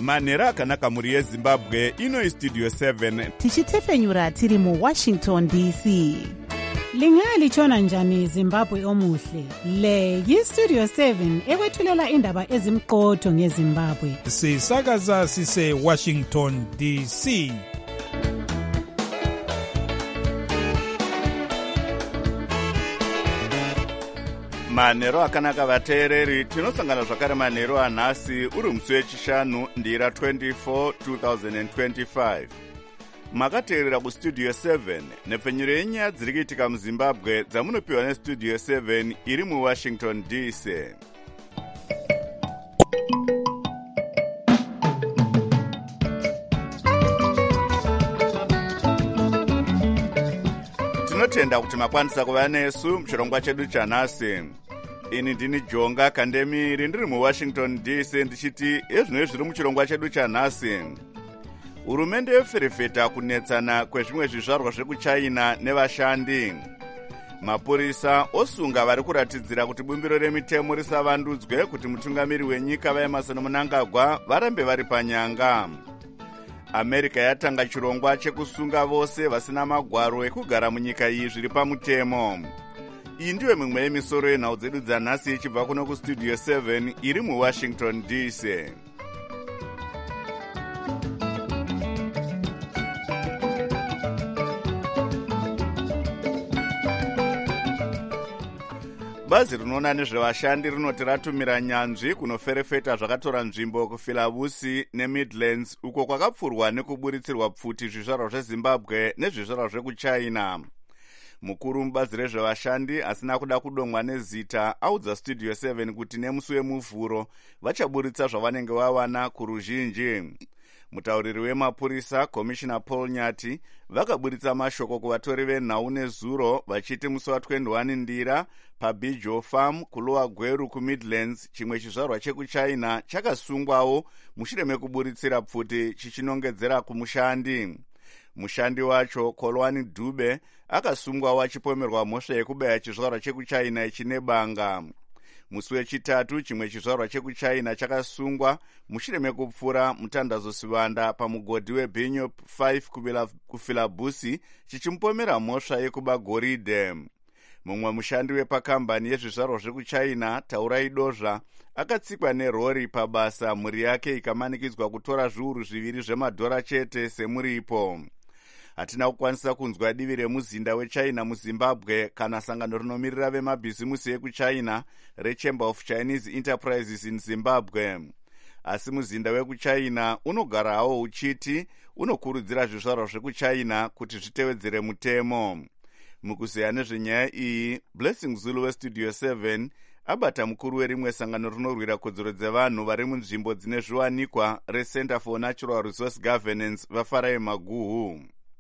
manhero akanaka mhuri yezimbabwe. Ino istudio 7 tichitefenyura tiri muWashington DC. Lingalitshona njani Zimbabwe omuhle? Le yistudio 7 ekwethulela indaba ezimqotho ngeZimbabwe. Sisakaza sise Washington DC. manhero akanaka vateereri, tinosangana zvakare manhero anhasi uri musi wechishanu ndira 24 2025. makateerera kustudio 7 nepfenyuro yenyaya dziri kuitika muzimbabwe dzamunopiwa nestudio 7 iri muwashington DC. tinotenda kuti makwanisa kuva nesu muchirongwa chedu chanhasi. ini ndini Jonga Kandemiri ndiri muwashington DC ndichiti ezvino zviri muchirongwa chedu chanhasi. hurumende yoferefeta kunetsana kwezvimwe zvizvarwa zvekuchina nevashandi. mapurisa osunga vari kuratidzira kuti bumbiro remitemo risavandudzwe kuti mutungamiri wenyika vaEmmerson Mnangagwa varambe vari panyanga. america yatanga chirongwa chekusunga vose vasina magwaro ekugara munyika iyi zviri pamutemo. iyi ndiyo mimwe yemisoro yenhau dzedu dzanhasi ichibva kuno kustudio 7 iri muwashington DC. bazi rinoona nezvevashandi rinoti ratumira nyanzvi kunoferefeta zvakatora nzvimbo kufilabusi nemidlands uko kwakapfurwa nekuburitsirwa pfuti zvizvarwa zvezimbabwe nezvizvarwa zvekuchina. mukuru mubazi rezvevashandi asina kuda kudomwa nezita audza studio 7 kuti nemusi wemuvhuro vachaburitsa zvavanenge vawana kuruzhinji. mutauriri wemapurisa komishina Paul Nyati vakaburitsa mashoko kuvatori venhau nezuro vachiti musi wa21 ndira paBijo Farm kulowa Gweru kuMidlands chimwe chizvarwa chekuchina chakasungwawo mushure mekuburitsira pfuti chichinongedzera kumushandi. mushandi wacho Kolwani Dube akasungwawo achipomerwa mhosva yekubaya chizvarwa chekuchina chine banga. musi wechitatu chimwe chizvarwa chekuchina chakasungwa mushure mekupfura mutandazo Sivanda pamugodhi weBinyo 5 kufilabusi chichimupomera mhosva yekuba goridhe. mumwe mushandi wepakambani yezvizvarwa zvekuchina Taurai Dozha akatsikwa nerori pabasa, mhuri yake ikamanikidzwa kutora zviuru 2 zvemadhora chete semuripo. hatina kukwanisa kunzwa divi remuzinda wechina muzimbabwe kana sangano rinomirira vemabhizimusi ekuchina reChamber of Chinese Enterprises in Zimbabwe. asi muzinda wekuchina unogara hawo uchiti unokurudzira zvizvarwa zvekuchina kuti zvitevedzere mutemo. mukuzeya nezvenyaya iyi, Blessing Zulu westudio 7 abata mukuru werimwe sangano rinorwira kodzero dzevanhu vari munzvimbo dzine zviwanikwa reCenter for Natural Resource Governance vaFarai Maguhu.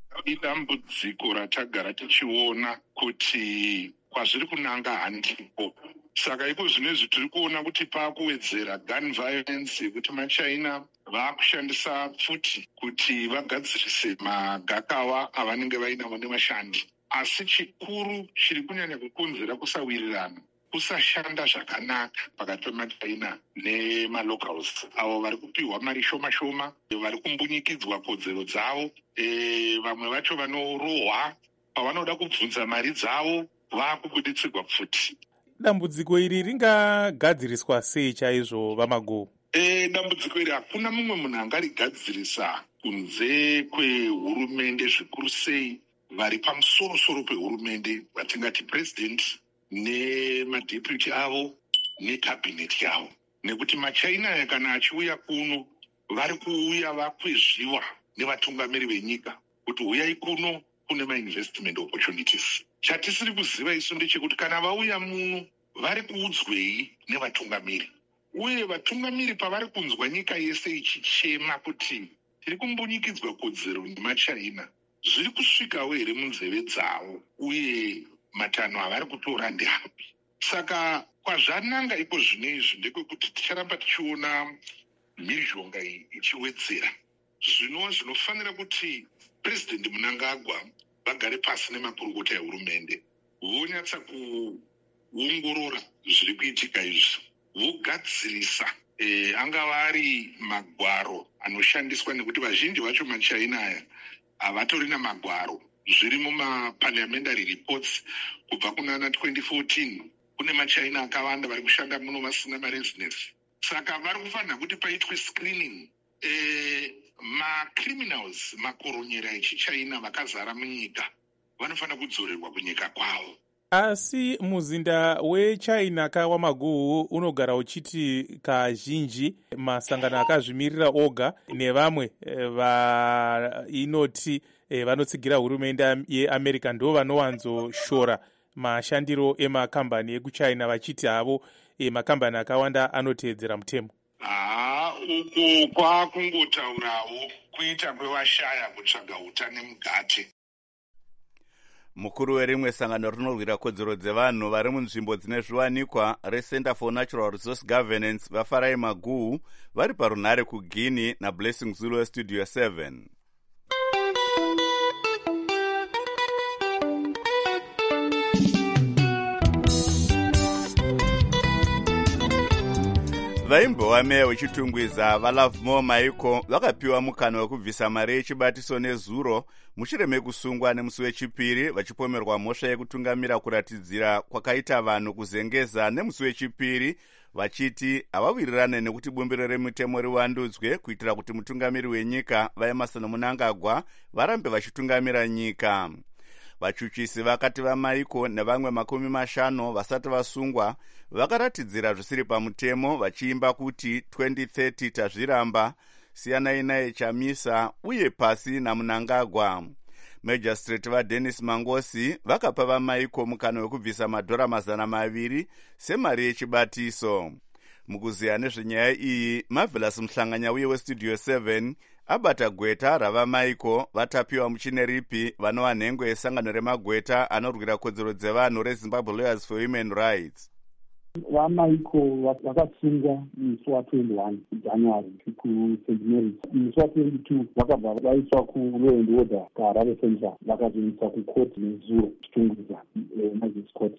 idambudziko ratagara tichiona kuti kwazviri kunanga handipo. saka iko zvinezvi tiri kuona kuti paakuwedzera gun violence yekuti machina vaakushandisa pfuti kuti vagadzirise magakawa avanenge vainawo nevashandi. asi chikuru chiri kunyanya kukonzera kusawirirana, kusashanda zvakanaka pakati pemachina nemalocals avo vari kupiwa mari shoma shoma, vari kumbunyikidzwa kodzero dzavo. vamwe vacho vanorohwa pavanoda kubvunza mari dzavo vaakubuditsirwa pfuti. dambudziko iri ringagadziriswa sei chaizvo vaMaguhu? dambudziko iri hakuna mumwe munhu angarigadzirisa kunze kwehurumende, zvikuru sei vari pamusoro-soro pehurumende vatingati president nemadeputy avo nekabhineti yavo. nekuti machina kana achiuya kuno vari kuuya vakwezviwa nevatungamiri venyika kuti huyai kuno kune mainvestment opportunities. chatisiri kuziva isu ndechekuti kana vauya muno vari kuudzwei nevatungamiri, uye vatungamiri pavari kunzwa nyika yese ichichema kuti tiri kumbunyikidzwa kodzero nemachina, zviri kusvikawo here munzeve dzavo, uye matanho avari kutora ndeapi? saka kwazvananga iko zvinezvi ndekwekuti ticharamba tichiona mhirizhonga iyi ichiwedzera. zvinova zvinofanira kuti President Mnangagwa vagare pasi nemakurukota ehurumende vonyatsa kuongorora zviri kuitika izvi, vogadzirisa angava ari magwaro anoshandiswa nekuti vazhinji vacho machaina aya havatorina magwaro. Zviri mumaparliamentary reports kubva kunana 2014 kune machaina akawanda vari kushanda muno vasina maresidence. Saka vari kufanira kuti paitwe screening. Macriminals, makoronyera echichina vakazara munyika vanofanira kudzorerwa kunyika kwavo. Asi muzinda wechina kawamaguhu unogara uchiti kazhinji masangano akazvimirira oga nevamwe vainoti vanotsigira hurumende yeAmerica ndo vanowanzoshora mashandiro emakambani ekuchina vachiti havo makambani akawanda anoteedzera mutemo. Uku kwakungotaurawo kuita kwevashaya kutsvaga utane mugate. Mukuru werimwe sangano rinorwira kodzero dzevanhu vari munzvimbo dzine zviwanikwa reCenter for Natural Resource Governance vaFarai Maguhu vari parunhare kuGuinea naBlessing Zulu weStudio 7. Vaimbova meya wechitungwiza vaLovemore Maiko vakapiwa mukana wekubvisa mari yechibatiso nezuro mushure mekusungwa nemusi wechipiri vachipomerwa mhosva yekutungamira kuratidzira kwakaita vanhu kuzengeza nemusi wechipiri vachiti havawirirane nekuti bumbiro remitemo riwandudzwe kuitira kuti mutungamiri wenyika vaEmerson Mnangagwa varambe vachitungamira nyika. Vachuchisi vakati vaMaiko nevamwe 50 vasati vasungwa vakaratidzira zvisiri pamutemo vachiimba kuti 2030 tazviramba, siyanai naye Chamisa uye pasi naMnangagwa. Magistrate vaDennis Mangosi vakapa vaMaiko mukana wekubvisa madhora 200 semari yechibatiso. Mukuziya nezvenyaya iyi, Marvelous Mhlanganya uye weStudio 7 abata gweta ravaMaiko vatapiwa muchineripi vanova nhengo yesangano remagweta anorwira kodzero dzevanhu reZimbabwe Lawyers for Human Rights. VaMaiko vakasungwa musi wa21 January kuSt Mary's. Musi wa22 vakabva vaiswa kuLaw and Order kuHarare Central vakazoiswa kucourt nezuro chitungwiza Magistrates Court.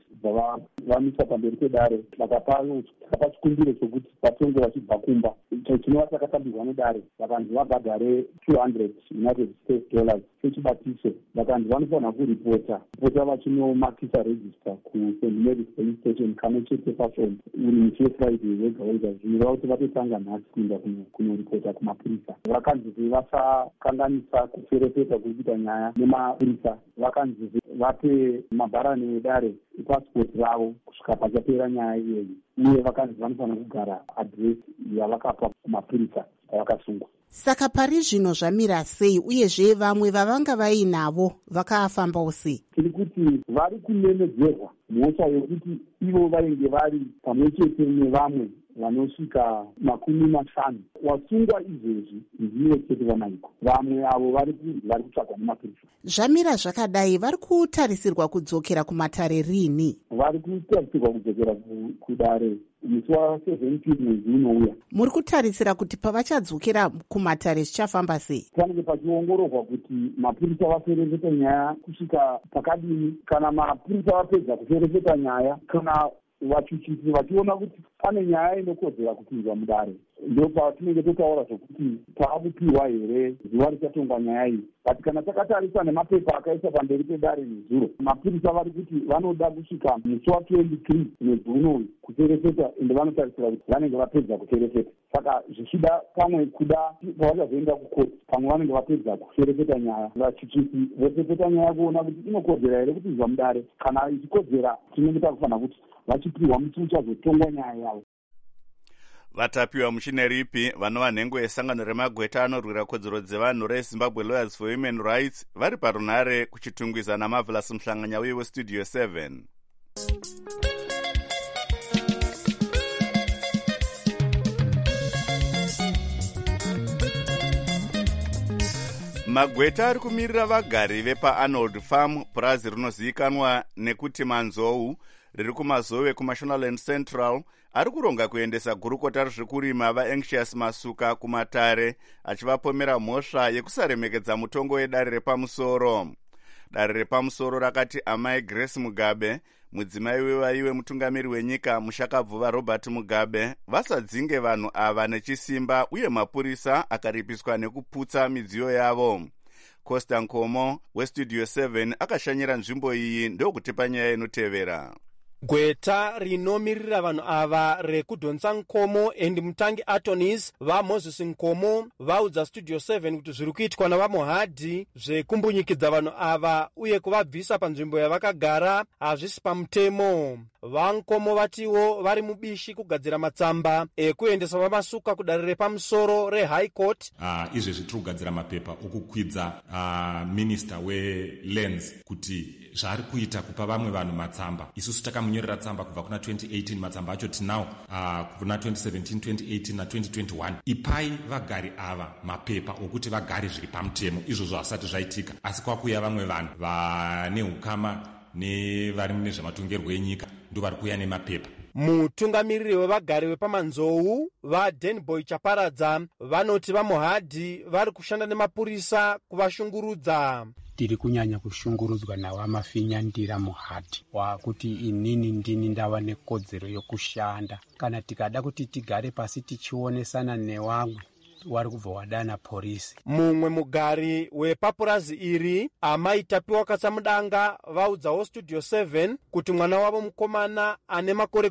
Vamisa pamberi pedare vakapa chikumbiro chokuti vatonge vachibva kumba. Chinova chakatambirwa nedare vakanzi vabhadhare $200 United States sechibatiso. Vakanzi vanofanira kuripota vachinomakisa register kuSt Mary's Police Station kana chete pafoni uri musi weFriday wega zvinoreva kuti vatotanga nhasi kuenda kunoripota kumapurisa. Vakanzi vasakanganisa kuferefeta kuita nyaya nemapurisa. Vakanzi vape mabharani edare pasipoti ravo kusvika pachapera nyaya iyoyi, uye vakanzi vanofanira kugara adresi yavakapa kumapurisa avakasungwa. Saka pari zvino zvamira sei uyezve vamwe vavanga vainavo vakafambawo sei? Tiri kuti vari kunemedzerwa mhosva yokuti ivo vainge vari pamwe chete nevamwe vanosvika 50. Wasungwa izvezvi ndivo chete vaMaiko. Vamwe avo vari kutsvagwa nemapurisa. Zvamira zvakadai vari kutarisirwa kudzokera kumatare rini? Vari kutarisirwa kudzokera kudare musi wa17 mwezi unouya. Muri kutarisira kuti pavachadzokera kumatare zvichafamba sei? Panenge pachiongororwa kuti mapurisa vaferefeta nyaya kusvika pakadini. Kana mapurisa vapedza kuferefeta nyaya, kana vachuchisi vachiona kuti pane nyaya inokodzera kupinzwa mudare, ndo patinenge totaura zvokuti taakupiwa here zuva richatongwa nyaya iyi. But kana takatarisa nemapepa akaisa pamberi pedare nezuro, mapurisa vari kuti vanoda kusvika musi wa23 mwezi unoyu kuferefeta, ende vanotarisira kuti vanenge vapedza kuferefeta. Saka zvichida pamwe kuda pavachazoenda kukoti, pamwe vanenge vapedza kuferefeta nyaya. Vachuchisi voferefeta nyaya kuona kuti inokodzera here kupinzwa mudare. Kana ichikodzera, tinenge takufanira kuti vachipiwa musi uchazotongwa nyaya yavo. Vatapiwa muchineripi vanova nhengo yesangano remagweta anorwira kodzero dzevanhu reZimbabwe Lawyers for Human Rights vari parunhare kuchitungwiza naMarvelous Mhlanganya uye weStudio 7. Magweta ari kumirira vagari vepaArnold Farm, purazi rinozivikanwa nekuti Manzou, riri kumazowe kuMashonaland Central, ari kuronga kuendesa gurukota rezvekurima vaAnxious Masuka kumatare, achivapomera mhosva yekusaremekedza mutongo wedare repamusoro. Dare repamusoro rakati amai Grace Mugabe, mudzimai wevaiwe mutungamiri wenyika mushakabvuva Robert Mugabe, vasadzinge vanhu ava nechisimba uye mapurisa akaripiswa nekuputsa midziyo yavo. Costa Nkomo westudio 7 akashanyira nzvimbo iyi ndokutipa nyaya inotevera. Gweta rinomirira vanhu ava rekudhonsa Nkomo and mutangi attorneys vaMoses Nkomo vaudza studio 7 kuti zviri kuitwa navaMohadhi zvekumbunyikidza vanhu ava uye kuvabvisa panzvimbo yavakagara hazvisi pamutemo. VaNkomo vatiwo vari mubishi kugadzira matsamba ekuendesa vamasuka kudare repamusoro reHigh Court. Izvezvi tiri kugadzira mapepa okukwidza minista welands kuti zvaari kuita kupa vamwe vanhu matsamba. Isusu takamunyorera tsamba kubva kuna 2018, matsamba acho tinawo kuna 2017, 2018 na 2021. Ipai vagari ava mapepa okuti vagare zviri pamutemo. Izvozvo hasati zvaitika, asi kwakuya vamwe vanhu vane ukama nevari mune zvematongerwo enyika ndovari kuuya nemapepa. Mutungamiriri wevagari vepamanzou vaDenboy Chaparadza vanoti vaMohadhi vari kushanda nemapurisa kuvashungurudza. Tiri kunyanya kushungurudzwa navamafinyandira Mohadhi wakuti inini ndini ndava nekodzero yokushanda. Kana tikada kuti tigare pasi tichionesana nevamwe wari kubva wadana polisi. Mumwe mugari wepapurazi iri amai Tapiwa Katsamudanga vaudzawo studio 7 kuti mwana wavo mukomana ane makore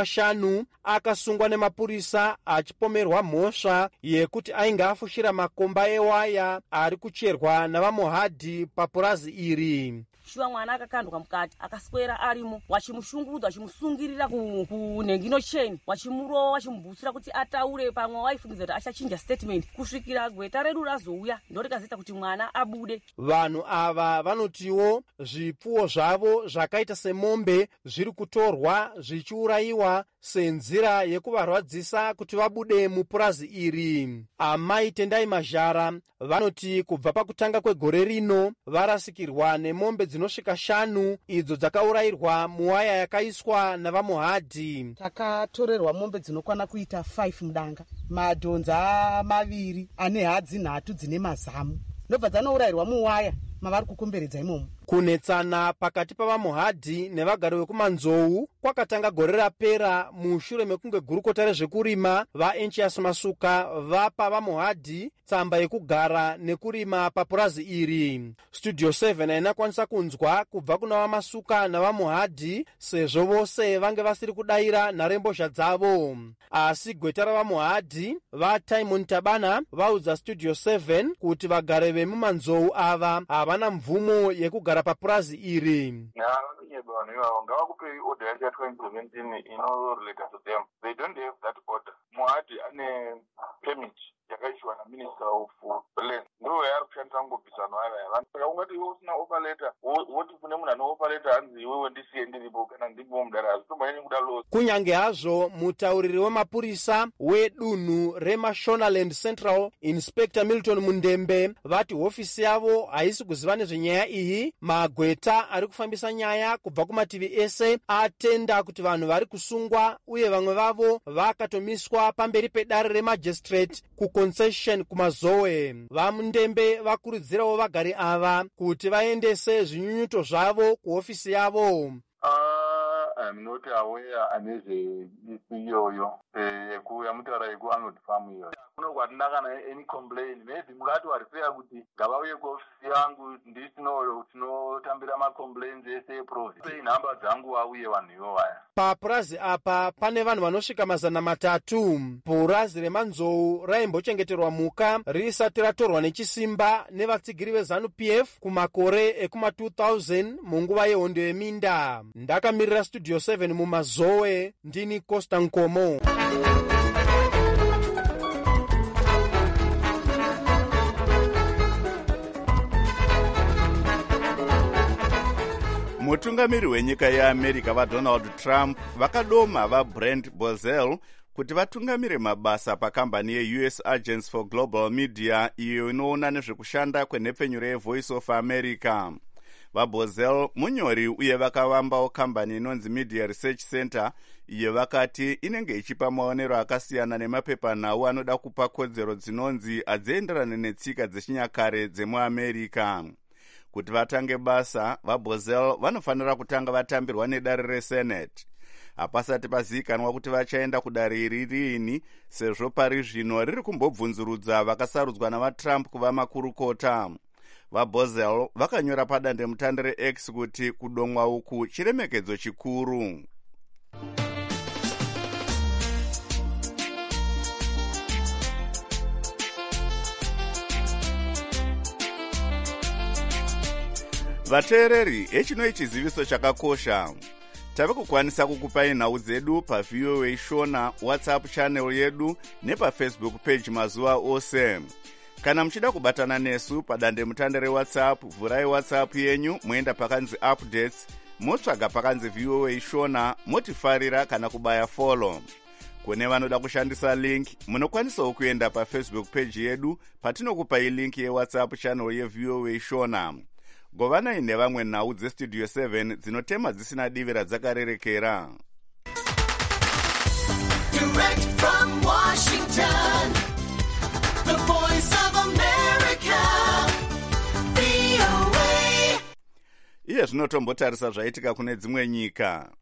15 akasungwa nemapurisa achipomerwa mhosva yekuti ainge afushira makomba ewaya ari kucherwa navaMohadhi papurazi iri. Shuwa mwana akakandwa mukati akaswera arimo wachimushungurudza wachimusungirira kunengino chain wachimurowa wachimubvusira kuti ataure pamwe waifungiza kuti achachinja statement kusvikira gweta redu razouya ndorikazoita kuti mwana abude. Vanhu ava vanotiwo zvipfuwo zvavo zvakaita semombe zviri kutorwa zvichiurayiwa senzira yekuvarwadzisa kuti vabude mupurazi iri. Amai Tendai Mazhara vanoti kubva pakutanga kwegore rino varasikirwa nemombe dzinosvika 5 idzo dzakaurayirwa muwaya yakaiswa navaMohadhi. Takatorerwa mombe dzinokwana kuita 5 mudanga, madhonza 2 ane hadzi 3 dzine mazamu, ndobva dzanourayirwa muwaya mavari kukomberedza imomo. Kunetsana pakati pavaMohadhi nevagari vekumanzou kwakatanga gore rapera mushure mekunge gurukota rezvekurima vaEnchias Masuka vapa vaMohadhi tsamba yekugara nekurima papurazi iri. Studio 7 hainakwanisa kunzwa kubva kuna vaMasuka navaMohadhi sezvo vose vange vasiri kudayira nharembozha dzavo. Asi gweta ravaMohadhi vaTimon Tabana vaudza Studio 7 kuti vagari vemumanzou ava havana mvumo yekugara papurazi iri. Ngavakupei order ya 2017 inorelate to them. They don't have that order. Mohadhi ane permit yakaishiwa na Minister of Land. Ndo yari kushandisa ngobvisano ava. Saka ungati iwe usina offer letter, woti kune munhu ane offer letter hanzi iwewe ndisiye ndiripo kana ndiripo mudara azvitomboenyi kuda loss. Kunyange hazvo mutauriri wemapurisa wedunhu reMashonaland Central Inspector Milton Mundembe vati hofisi yavo haisi kuziva nezvenyaya iyi. Magweta ari kufambisa nyaya kubva kumativi ese atenda kuti vanhu vari kusungwa uye vamwe vavo vakatomiswa pamberi pedare remagistrate kuconcession kumazoe. VaMundembe vakurudzirawo vagari ava kuti vaendese zvinyunyuto zvavo kuhofisi yavo. I'm not aware iyoyo yekuya mutaura yekuArnold Farm iyoyo. Kuno kwatina kana any complaint maybe mukati warifeya kuti ngavauye kuofisi yangu tinotambira macomplaints ese eprovince nhamba dzangu wauye vanhu ivo vaya. Papurazi apa pane vanhu vanosvika 300. Purazi remanzou raimbochengeterwa muka risati ratorwa nechisimba nevatsigiri veZANU-PF kumakore ekuma2000 munguva yehondo yeminda. Ndakamirira Studio 7 mumazoe ndini Costa Nkomo. Mutungamiri wenyika yeAmerica vaDonald Trump vakadoma vaBrent Bozell kuti vatungamire mabasa pakambani yeUS Agency for Global Media iyo inoona nezvekushanda kwenhepfenyuro yeVoice of America. VaBozell munyori uye vakavambawo kambani inonzi Media Research Center iyo vakati inenge ichipa maonero akasiyana nemapepanhau anoda kupa kodzero dzinonzi hadzienderane netsika dzechinyakare dzemuAmerica. Kuti vatange basa, vaBoesel vanofanira kutanga vatambirwa nedare reSenate. Hapasati pazivikanwa kuti vachaenda kudare iri riini, sezvo pari zvino riri kumbobvunzurudza vakasarudzwa navaTrump kuva makurukota. VaBoesel vakanyora padandemutande reX kuti kudomwa uku chiremekedzo chikuru. Vateereri, echinoi chiziviso chakakosha. Tave kukwanisa kukupai nhau dzedu paVOA Shona WhatsApp channel yedu nepafacebook page mazuva ose. Kana muchida kubatana nesu padandemutande reWhatsApp, vhurai WhatsApp yenyu moenda pakanzi updates, motsvaga pakanzi VOA Shona, motifarira kana kubaya follow. Kune vanoda kushandisa link, munokwanisawo kuenda pafacebook page yedu patinokupai link yeWhatsApp channel yeVOA Shona. Govanai nevamwe nhau dzestudio 7 dzinotema dzisina divi radzakarerekera. Direct from Washington, the voice of America, VOA. Iye zvinotombotarisa zvaitika kune dzimwe nyika.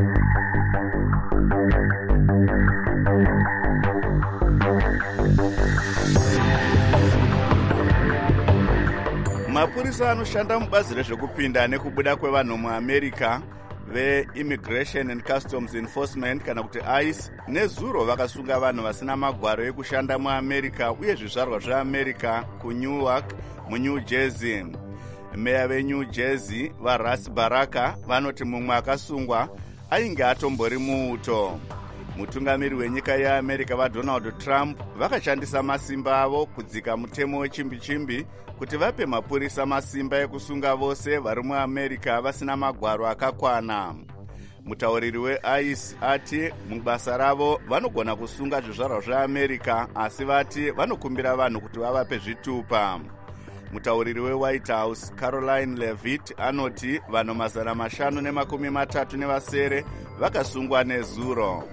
Mapurisa anoshanda mubazi rezvekupinda nekubuda kwevanhu muAmerica veImmigration and Customs Enforcement kana kuti ICE nezuro vakasunga vanhu vasina magwaro ekushanda muAmerica uye zvizvarwa zveAmerica kuNewark muNew Jersey. Meya veNew Jersey vaRas Baraka vanoti mumwe akasungwa ainge atombori muuto. Mutungamiri wenyika yeAmerica vaDonald Trump vakashandisa masimba avo kudzika mutemo wechimbi-chimbi kuti vape mapurisa masimba ekusunga vose vari muAmerica vasina magwaro akakwana. Mutauriri weICE ati mubasa ravo vanogona kusunga zvizvarwa zveAmerica asi vati vanokumbira vanhu kuti vavape zvitupa. Mutauriri weWhite House Caroline Levitt anoti vanhu 537 vakasungwa nezuro.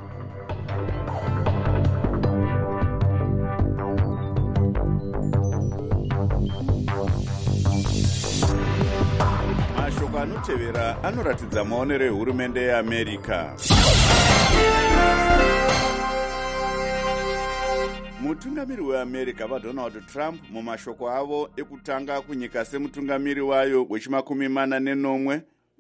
Mashoko anotevera anoratidza maonero ehurumende yeAmerica. Mutungamiri weAmerica vaDonald Trump mumashoko avo ekutanga kunyika semutungamiri wayo wechi40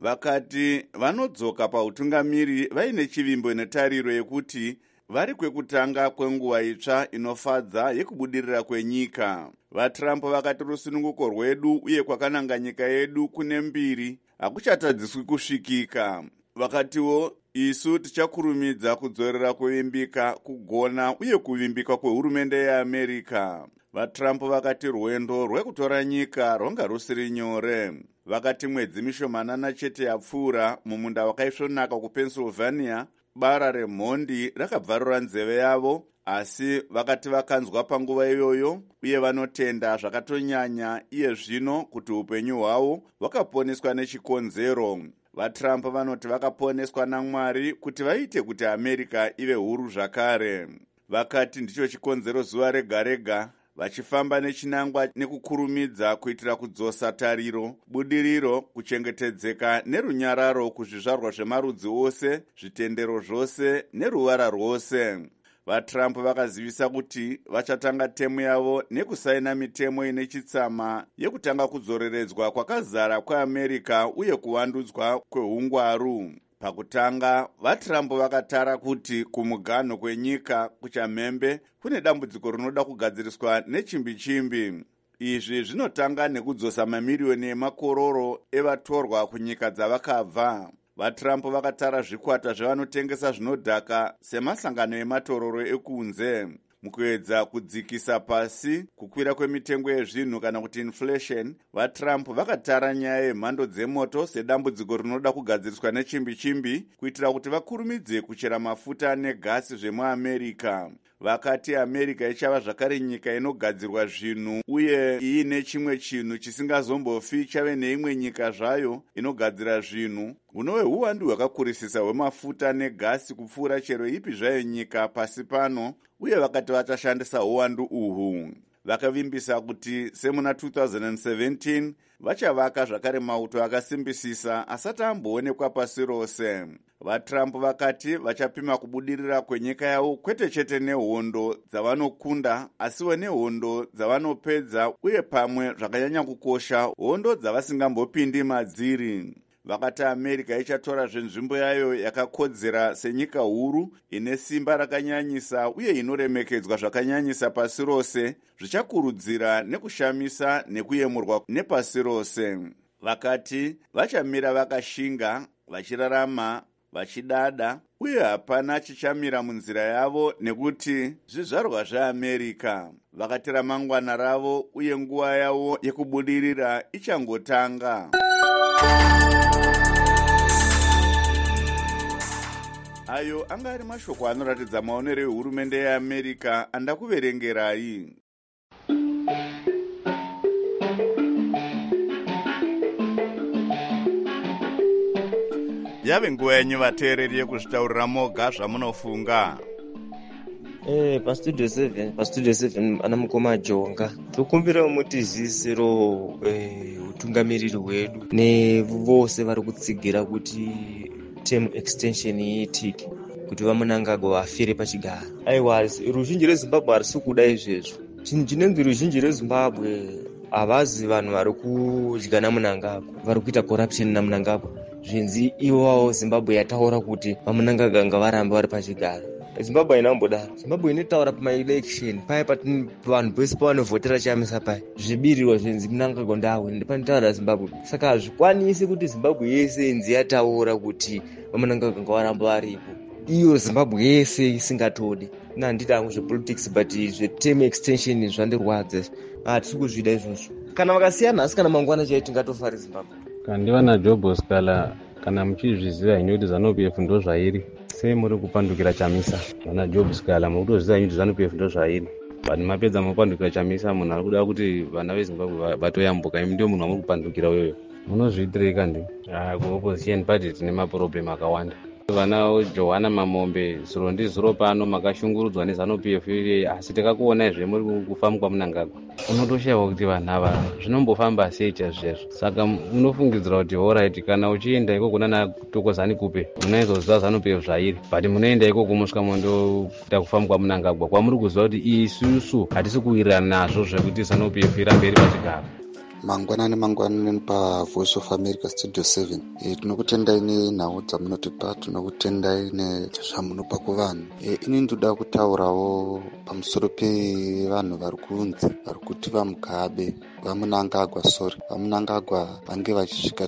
vakati vanodzoka pautungamiri vaine chivimbo netariro yekuti vari kwekutanga kwenguva itsva inofadza yekubudirira kwenyika. VaTrump vakati rusununguko rwedu uye kwakananga nyika yedu kune mbiri hakuchatadziswi kusvikika. Vakatiwo isu tichakurumidza kudzorera kuvimbika, kugona uye kuvimbika kwehurumende yeAmerica. VaTrump vakati rwendo rwekutora nyika rwanga rusiri nyore. Vakati mwedzi mishomanana chete yapfuura mumunda wakaisvonaka kuPennsylvania bara remhondi rakabvarura nzeve yavo, asi vakati vakanzwa panguva iyoyo uye vanotenda zvakatonyanya iye zvino kuti upenyu hwavo hwakaponeswa nechikonzero. VaTrump vanoti vakaponeswa naMwari kuti vaite kuti America ive huru zvakare. Vakati ndicho chikonzero zuva rega rega vachifamba nechinangwa nekukurumidza kuitira kudzosa tariro, budiriro, kuchengetedzeka nerunyararo kuzvizvarwa zvemarudzi ose, zvitendero zvose neruvara rwose. VaTrump vakazivisa kuti vachatanga temu yavo nekusaina mitemo ine chitsama yekutanga kudzoreredzwa kwakazara kweAmerica uye kuvandudzwa kwehungwaru. Pakutanga, vaTrump vakatara kuti kumuganho kwenyika kuchamhembe kune dambudziko rinoda kugadziriswa nechimbi-chimbi. Izvi zvinotanga nekudzosa mamiriyoni emakororo evatorwa kunyika dzavakabva. VaTrump vakatara zvikwata zvevanotengesa zvinodhaka semasangano ematororo ekunze. Mukuedza kudzikisa pasi kukwira kwemitengo yezvinhu kana kuti inflation, vaTrump vakatara nyaya yemhando dzemoto sedambudziko rinoda kugadziriswa nechimbi-chimbi kuitira kuti vakurumidze kuchera mafuta negasi zvemuAmerica. Vakati America ichava zvakare nyika inogadzirwa zvinhu uye iine chimwe chinhu chisingazombofi chave neimwe nyika zvayo inogadzira zvinhu. Hunove huwandu hwakakurisisa hwemafuta negasi kupfuura chero ipi zvayo nyika pasi pano, uye vakati vachashandisa uwandu uhwu. vakavimbisa kuti semuna 2017 vachavaka zvakare mauto akasimbisisa asati amboonekwa pasi rose. VaTrump vakati vachapima kubudirira kwenyika yavo kwete chete nehondo dzavanokunda asiwo nehondo dzavanopedza uye pamwe zvakanyanya kukosha hondo dzavasingambopindi madziri. Vakati America ichatora nzvimbo yayo yakakodzera senyika huru ine simba rakanyanyisa uye inoremekedzwa zvakanyanyisa pasi rose, zvichakurudzira nekushamisa nekuyemurwa nepasi rose. Vakati vachamira vakashinga, vachirarama, vachidada, uye hapana chichamira munzira yavo nekuti zvizvarwa zveAmerica. Vakati ramangwana ravo uye nguva yavo yekubudirira ichangotanga. Ayo anga ari mashoko anoratidza maonero ehurumende yeAmerica andakuverengerai. Yave nguva yenyu vateereri yekuzvitaurira moga zvamunofunga. Pastudio 7 ana mukoma Jonga tokumbira mutizisiro utungamiriri hwedu nevose vari kutsigira kuti term extension iitike kuti vamunangagwa vafire pachigara. Aiwa ruzhinji reZimbabwe harisi kuda izvezvo. Chinenzi ruzhinji reZimbabwe havazi vanhu vari kudya namunangagwa, vari kuita corruption namunangagwa. Zvinzi iwawo Zimbabwe yataura kuti vamunangagwa ngavaramba vari pachigara. Zimbabwe inambodaro. Zimbabwe inotaura pama-election paya patini vanhu vese pavanovhotera chamisa paya zvibirirwa zvinzi munangagwa ndawe ndipanotaura Zimbabwe. Saka hazvikwanisi kuti Zimbabwe yese inzi yataura kuti vamunangagwa ngavaramba varipo, iyo Zimbabwe yese isingatodi. Handida hangu zvepolitics but zveterm extension zvandirwadza. Hatisi kuzvida izvozvo. Kana vakasiyana asi kana mangwana chai tingatofari Zimbabwe. Kandiva naJob Oscar kana muchizviziva henyu kuti ZANU-PF ndo zvairi, sei muri kupandukira chamisa? Vana Job Oscar murikutozviziva henyu kuti ZANU-PF ndo zvairi, but mapedza mupandukira chamisa munhu ari kuda kuti vana veZimbabwe vatoyambuka, imi ndio munhu amuri kupandukira uyoyo. Munozviitirei kandi? Kuopposition party tine maproblem akawanda. Vana Johanna Mamombe zuro ndizuro pano makashungurudzwa neZANU-PF asi takakuona izve muri kufamba kwamunangagwa. Unotoshayiwa kuti vanhu ava zvinombofamba sei chaizvozvo. Saka unofungidzira kuti alright, kana uchienda ikoko nana Tokozani Kupe munoizoziva ZANU-PF zvairi, but munoenda ikoko mosvika mondoita kufamba kwamunangagwa kwamuri kuziva kuti isusu hatisi kuwirirana nazvo zvekuti ZANU-PF irambe iri pachigaro. Mangwanani paVoice of America Studio 7. Tinokutendai nenhau dzamunotipa, tinokutendai nezvamunopa kuvanhu. Ini ndoda kutaurawo pamusoro pevanhu vari kunzi vari kuti vaMugabe vamunangagwa vange vachisvika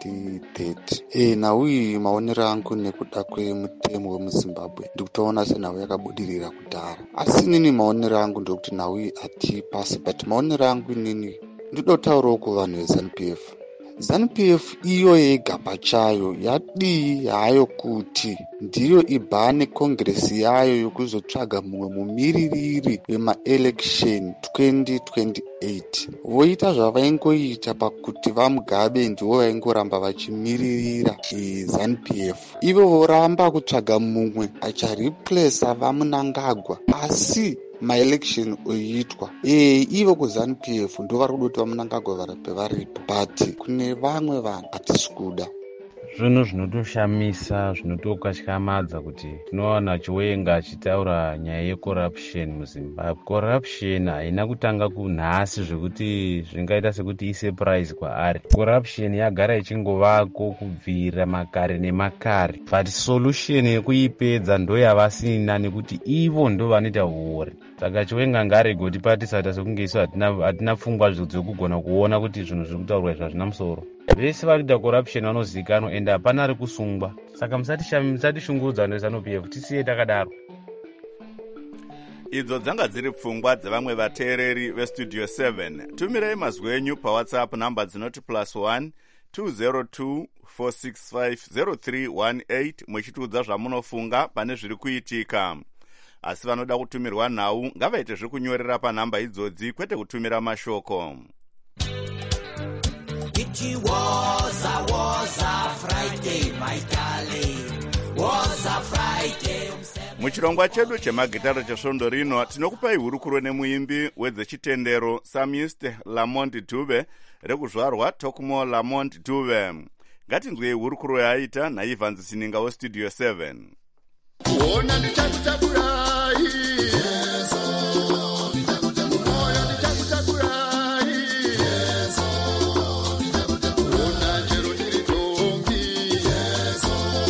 2030. Nhau iyi maonero angu nekuda kwemutemo wemuZimbabwe ndikutoona senhau yakabudirira kudhara, asi inini maonero angu ndokuti nhau iyi hatipasi, but maonero angu inini ndoda kutaurawo kuvanhu veZANU-PF. ZANU-PF iyo yega pachayo yadii hayo kuti ndiyo ibhane kongresi yayo yokuzotsvaga mumwe mumiririri wemaelection 2028. Voita zvavaingoita pakuti vaMugabe ndivo vaingoramba vachimiririra ZANU-PF. Ivo voramba kutsvaga mumwe achareplacea vamunangagwa, asi maelection oitwa ivo kuZANU-PF ndo vari kuda kuti vamunangagwa varape varipo, but kune vamwe vanhu hatisi kuda. Zvinhu zvinotoshamisa zvinotokatyamadza kuti tinoona Chiwenga achitaura nyaya yecorruption muZimbabwe. Corruption haina kutanga kunhasi zvekuti zvingaita sekuti isurprise kwaari. Corruption yagara ichingovako kubvira makare nemakare, but solution yekuipedza ndo yavasina nekuti ivo ndo vanoita huori. Saka Chiwenga ngarege kutipatisa sekunge isu hatina pfungwa dzokugona kuona kuti zvinhu zviri kutaurwa izvi hazvina musoro. Vese varikuita corruption vanozivikanwa ende hapana ari kusungwa. Saka musatishungurudza neZANU-PF, tisiye takadaro. Idzo dzanga dziri pfungwa dzevamwe vateereri veStudio 7. Tumirei mazwi enyu paWhatsApp namba dzinoti +1 202 465 0318 muchitiudza zvamunofunga pane zviri kuitika. Asi vanoda kutumirwa nhau ngavaite zvekunyorera panhamba idzodzi kwete kutumira mashoko. It was a Friday, my darling. Was a Friday. Muchirongwa chedu chemagitara chesvondo rino tinokupai hurukuro nemuimbi wedzechitendero Psalmist Lamont Dube rekuzvarwa Tokmo Lamont Dube. Ngatinzwei hurukuro yaita naIvan Sininga weStudio 7. Ona ndichakutakurai Yesu, moyo ndichakutakurai Yesu, ona chero ndiri tongi Yesu,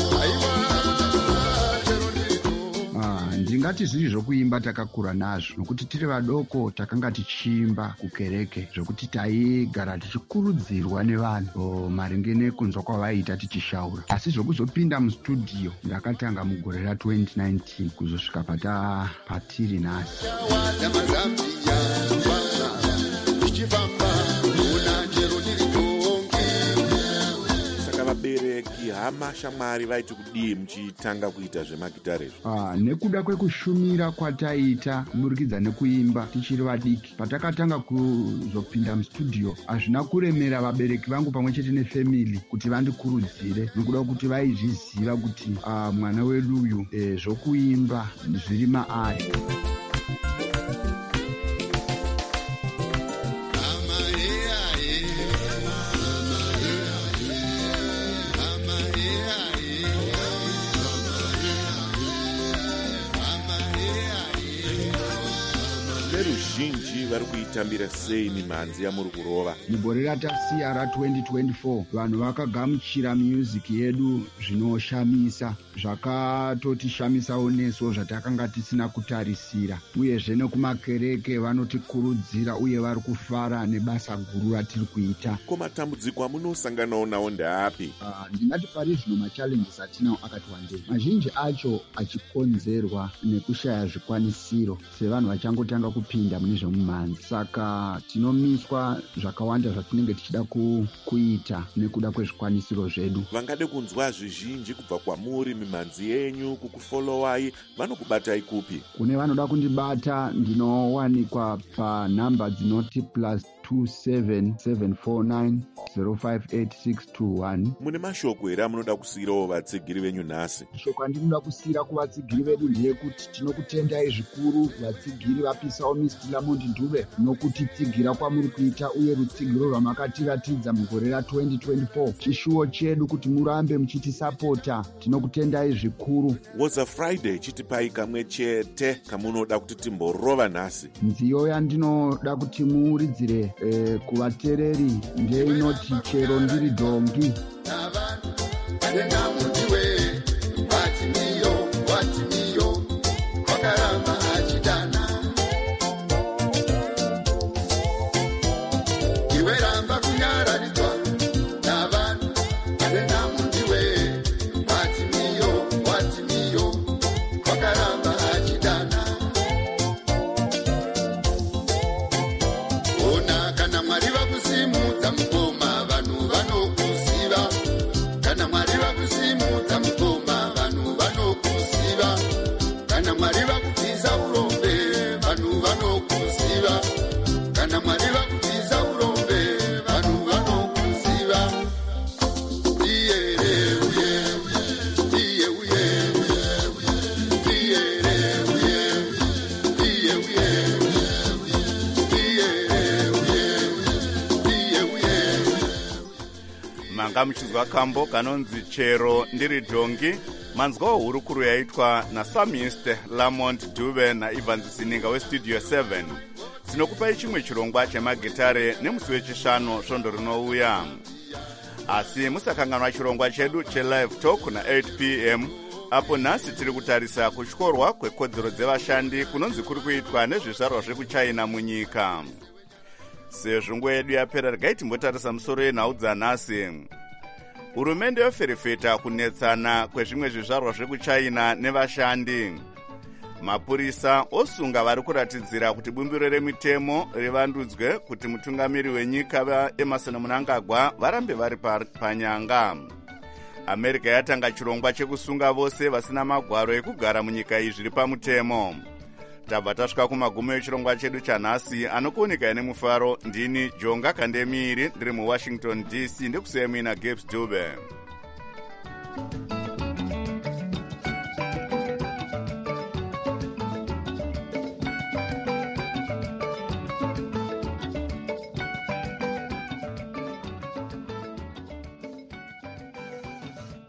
aiwa chero ndiri tongi. Ndingati zviri zvokuimba takakura nazvo nokuti tiri vadoko takanga tichiimba kukereke zvokuti taigara tichikurudzirwa nevanhu maringe nekunzwa kwavaiita tichishaura, asi zvokuzopinda mustudio ndakatanga mugore ra2019 kuzosvika patiri nhasi. Vabereki hama shamwari vaiti kudii muchitanga kuita zvemagitara izvi? Nekuda kwekushumira kwataita kuburikidza nekuimba tichiri vadiki, patakatanga kuzopinda mustudio hazvina kuremera vabereki vangu pamwe chete nefemili kuti vandikurudzire, nokuda kuti vaizviziva kuti mwana wedu uyu zvokuimba zviri maari. Veruzhinji vari kuitambira sei mimhanzi yamuri kurova? Mugore ratasiya ra2024 vanhu vakagamuchira music yedu zvinoshamisa, zvakatotishamisawo neso zvatakanga tisina kutarisira, uyezve nekumakereke vanotikurudzira uye vari kufara nebasa guru ratiri kuita. Ko matambudziko amunosanganawo nawo ndeapi? Ndingati pari zvino machallenges atinawo akati wandei, mazhinji acho achikonzerwa nekushaya zvikwanisiro sevanhu vachangotanga kupinda mune zvemumhanzi. Saka tinomiswa zvakawanda zvatinenge tichida kuita nekuda kwezvikwanisiro zvedu. Vangade kunzwa zvizhinji kubva kwamuri, mimhanzi yenyu, kukufolowai, vanokubatai kupi? Kune vanoda kundibata ndinowanikwa panhamba dzinoti +27749058621. Mune mashoko here amunoda kusiyirawo vatsigiri venyu nhasi? Shoko andinoda kusiyira kuvatsigiri vedu ndeyekuti tinokutendai zvikuru vatsigiri vapisawo Mr. Lamont Dube nokutitsigira kwamuri kuita, uye rutsigiro rwamakatiratidza mugore ra2024 chishuwo chedu kuti murambe muchitisapota. Tinokutendai zvikuru. Woza Friday chitipai kamwe chete kamunoda kuti timborova nhasi. Nziyo yandinoda kuti muuridzire kuvatereri ndeinoti chero ndiri dhongi. Muchizwa kambo kanonzi chero ndiri dhongi, manzwawo hurukuro yaitwa naPsalmist Lamont Dube naIvan Sininga weStudio 7. Tinokupai chimwe chirongwa chemagitare nemusi wechishanu svondo rinouya. Asi musakanganwa chirongwa chedu chelive talk na8 p.m. apo nhasi tiri kutarisa kutyorwa kwekodzero dzevashandi kunonzi kuri kuitwa nezvizvarwa zvekuchina munyika. Sezvo nguva yedu yapera, regai timbotarisa musoro yenhau dzanhasi. Hurumende yoferefeta kunetsana kwezvimwe zvizvarwa zvekuchina nevashandi. Mapurisa osunga vari kuratidzira kuti bumbiro remitemo rivandudzwe kuti mutungamiri wenyika Emmerson Mnangagwa varambe vari panyanga. America yatanga chirongwa chekusunga vose vasina magwaro ekugara munyika iyi zviri pamutemo. Tabva tasvika kumagumo echirongwa chedu chanhasi. Anokuoneka nemufaro ndini Jonga Kandemiri ndiri muWashington DC, ndikusemuina Gabes Dube.